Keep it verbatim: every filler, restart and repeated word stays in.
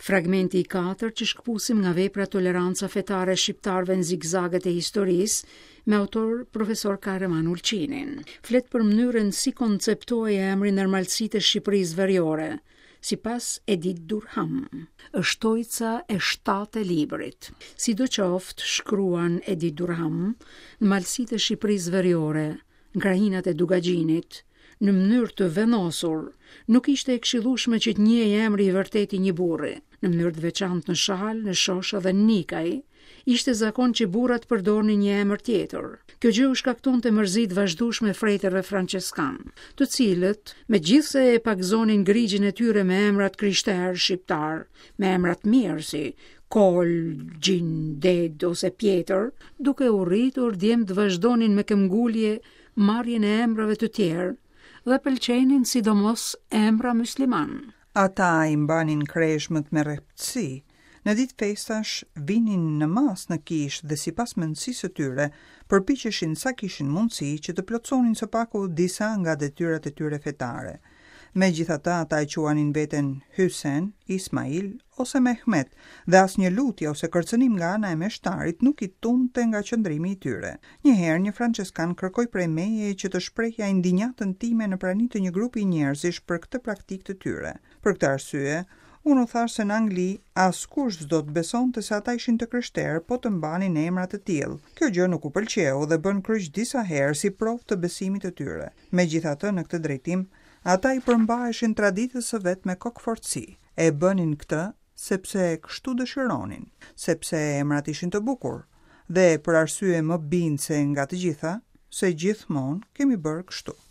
Fragmenti i katër që shkpusim nga vepra toleranca fetare shqiptarve në zigzaget e historisë, me autor profesor Kahraman Ulqinin. Flet për mënyrën si konceptoi emri ndërmalësitë e Shqipërisë Veriore, sipas Edith Durham. Është tojca e shtatë e librit. Sidoqoftë, shkruan Edith Durham, në malësitë e Shqipërisë Veriore, në krahinat e Dugagjinit, në mënyrë të vendosur, nuk ishte e këshillueshme që të njihej emri i vërtet i një burri. Në mënyrë të veçantë në Shal, në Shosha dhe në Nikaj, ishte zakon që burrat përdornin një emër tjetër. Kjo gjë u shkaktonte mërzit vazhdueshme frejterëve franceskan, të cilët, megjithse e pagzonin grigjin e tyre me emrat krishterë shqiptar, me emrat mirë si Kol, Gjin, Ded ose Pjetër, duke u rritur djem të vazhdonin me këmbgulje marrjen e emrave të tjerë dhe pëlqenin sidomos emra musliman. Ata i mbanin kreshmët me rreptësi. Në ditë festash vinin në mas në kishë dhe sipas mendësisë së tyre përpiqeshin sa kishin mundësi që të plotësonin së paku disa nga detyrat e tyre fetare. Megjithatë, ata e quanin veten Hysen, Ismail ose Mehmet dhe asnjë lutje ose kërcënim nga ana e meshtarit nuk i tumte nga qëndrimi i tyre. Njëherë një franceskan kërkoi prej meje që të shprehja indinjatën time në prani të një grupi njerëzish për këtë praktikë të tyre. Për këtë arsye, unë u thash se në Angli askush s'do të besonte se ata ishin të krishterë, po të mbanin emra të tillë. Kjo gjë nuk u pëlqeu dhe bën kryq disa herë si provë të besimit të tyre. Megjithatë, në këtë drejtim, ata i përmbaheshin traditës së vet me kokëfortësi. E bënin këtë sepse kështu dëshironin, sepse emrat ishin të bukur, dhe për arsye më bindse nga të gjitha, se gjithmonë kemi bërë kështu.